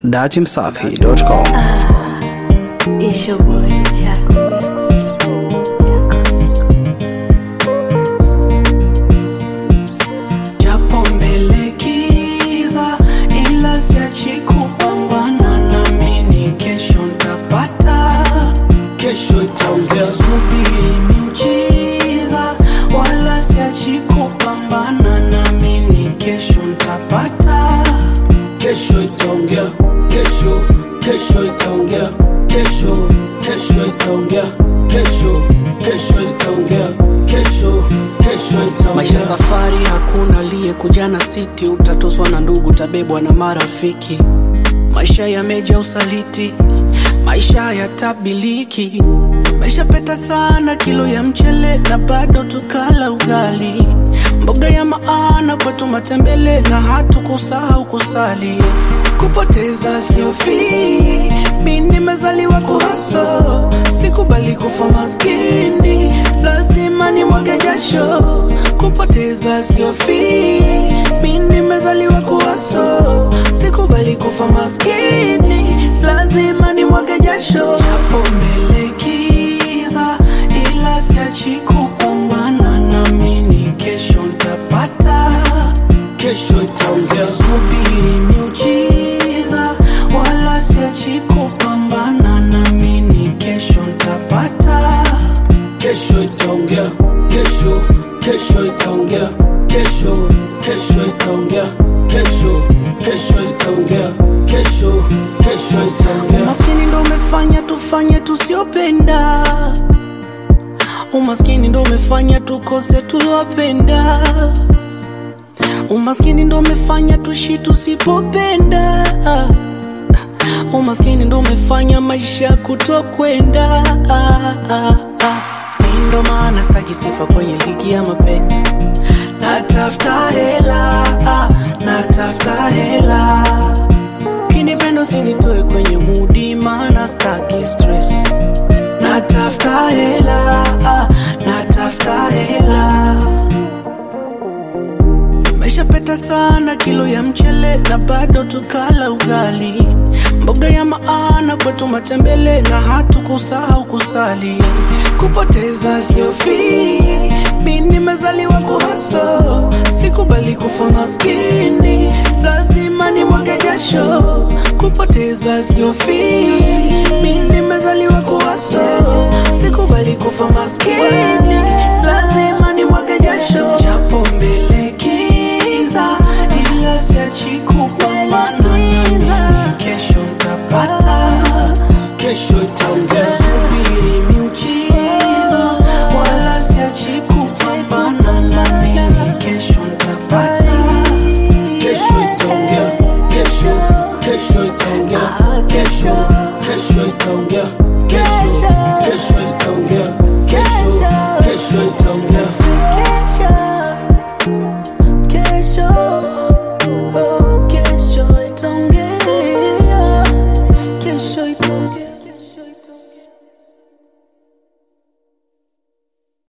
datimsafi.com. It's your boy, Japo mbele kiza, ila siachi kupambana naamini kesho ntapata. Kesho itaongea, subiri miujiza, wala siachi kupambana naamini kesho ntapata. Kesho itaongea, kesho itaongea, kesho itaongea, kesho itaongea, kesho itaongea. Maisha safari, hakuna aliyekuja na siti. Utatoswa na ndugu, tabebwa na marafiki. Maisha yameja usaliti, maisha hayatabiliki. Tumeshapeta sana kilo ya mchele na bado tukala ugali. Mboga ya maana kwetu matembele na hatukusahau kusali. Kupoteza sio free, mimi nimezaliwa kuhaso. Sikubali kufa maskini, lazima nimwage jasho. Kupoteza sio free, mimi nimezaliwa kuhaso. Sikubali kufa maskini, lazima nimwage jasho. Japo mbele kiza, ila siachi kupambana naamini kesho ntapata. Kesho itaongea, subiri miujiza, wala siachi kupambana naamini kesho ntapata. Kesho itaongea, kesho itaongea, kesho itaongea, kesho itaongea, kesho itaongea. Umaskini ndo umefanya tufanye tusiopenda. Umaskini ndo umefanya tukose tulopenda. Umaskini ndo umefanya tuishi tusipopenda. Umaskini ndo umefanya maisha kutokwenda. Ndo maana sitaki sifa kwenye ligi ya mapenzi. Natafuta hela, natafuta hela. Kinipendo sinitoe kwenye mudi, maana sitaki stress. Natafuta hela, natafuta hela. Tumeshapeta sana kilo ya mchele na bado tukala ugali. Mboga ya maana kwetu matembele na hatukusahau kusali. Kupoteza sio free, mimi nimezaliwa kuhaso. Sikubali kufa maskini, lazima nimwage jasho. Kupoteza sio free, mimi nimezaliwa kuhaso. Sikubali kufa maskini, lazima nimwage jasho. Japo mbele kiza, ila siachi kupambana naamini kesho ntapata. Kesho itaongea, subiri miujiza, wala siachi kupambana naamini kesho ntapata. Kesho itaongea, kesho itaongea, kesho itaongea, kesho